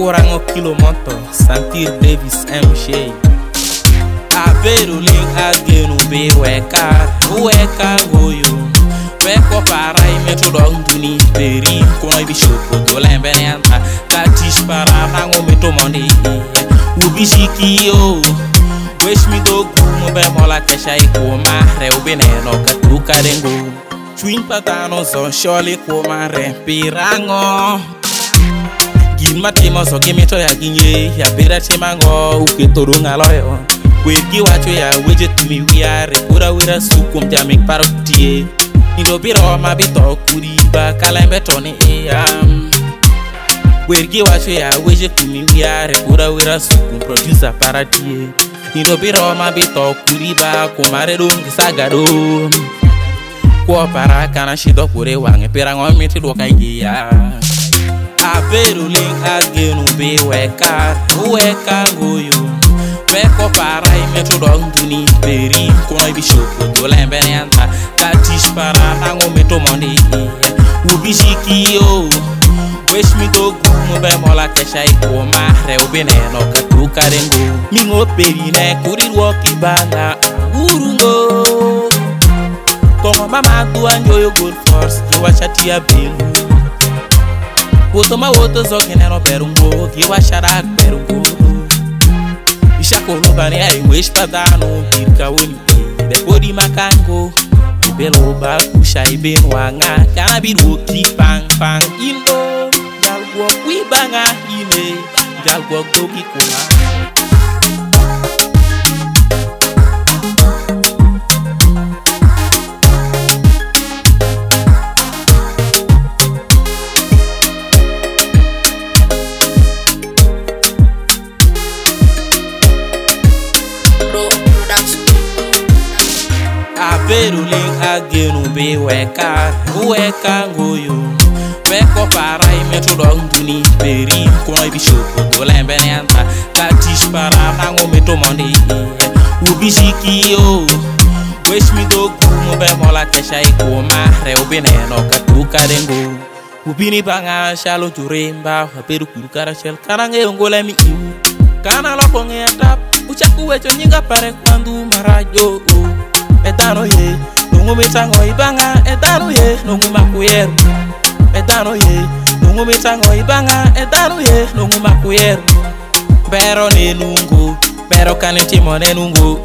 Corango Kilomoto, Santir Davis MJ. Aveiro ling agenu be weka goyo. Weko para e metro dog duni peri kono bishoko to lembe anta latish para nango meto money. Ubishiki yo. Wish me do mo be mola kesha ikoma re ubineno katuka dengo. Twin patano so surely koma re pirango. Gin matimo so gimito ya ginye ya bera chimango uketoro ngaloyo. Wegi wacho ya weje tumi wiare kura wira sukum jamik parotie. Nido biro mabito kuriba kalembe toni eyam. Wegi wacho ya weje tumi wiare kura wira sukum producer paratie. Nido biro mabito kuriba kumare dungi sagado. Kwa para kana shido kure wange pirango miti doka igia. Aveiro ling agenu be weka goyo. Weko para e metro dog duni peri kono bishoko to lembe anta latish para nango meto money. Ubishiki yo. Wish me do mo be mola kesha ikoma re ubineno katuka dengo. Mingo peri ne kuri woki banga urungo. Kongo mama tu anjoyo good force kiwa chati ya bilu. Woto ma woto zoginero berungo kiwa sharak berungo. Ishako bani ai wish padano birka woni de body makango. Belo ba kusha ibenwanga kana biru ki pang indo. Jalgo wi banga ine jalgo gogi kuma. Aveiro ling agenu be weka goyo. Weko para e metro dog duni peri kono bishoko to lembe anta latish para nango meto money. Ubishiki yo. Wish me do mo be mola kesha ikoma re ubineno katuka dengo. Ubini banga shalo juremba peru kurukara shel karange ngole mi iu. Kana loko ngeta uchaku wecho nyinga pare kwandu marajo. Etano ye, nungu mitango ibanga. Etano ye, nungu makuyeru. Etano ye, nungu mitango ibanga. Etano ye, nungu makuyeru. Bero ne nungu, bero kanitimo ne nungu.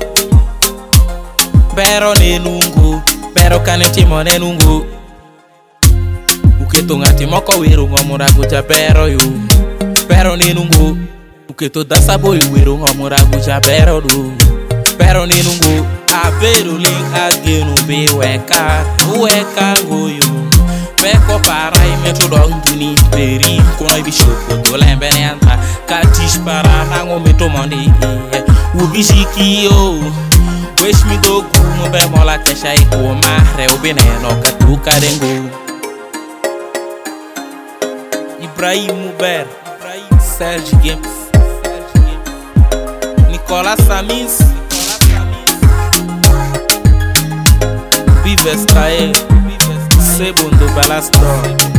Bero ne nungu, bero kanitimo ne nungu. Uketo ngati moko wiru ngomura kuja bero yu. Bero ne nungu, uketo dasabo yu wiru ngomura kuja bero du. Bero ne nungu. Aveiro ling agenu be weka goyo. Weko para e metro dog duni peri kono bishoko to lembe anta latish para nango meto money. Ubishiki yo. Wish me do mo be mola kesha ikoma re ubineno katuka dengo. Ibrahim Muber, Serge Games, Nicolas Samis, Vives Kae, Sebondo Balastor.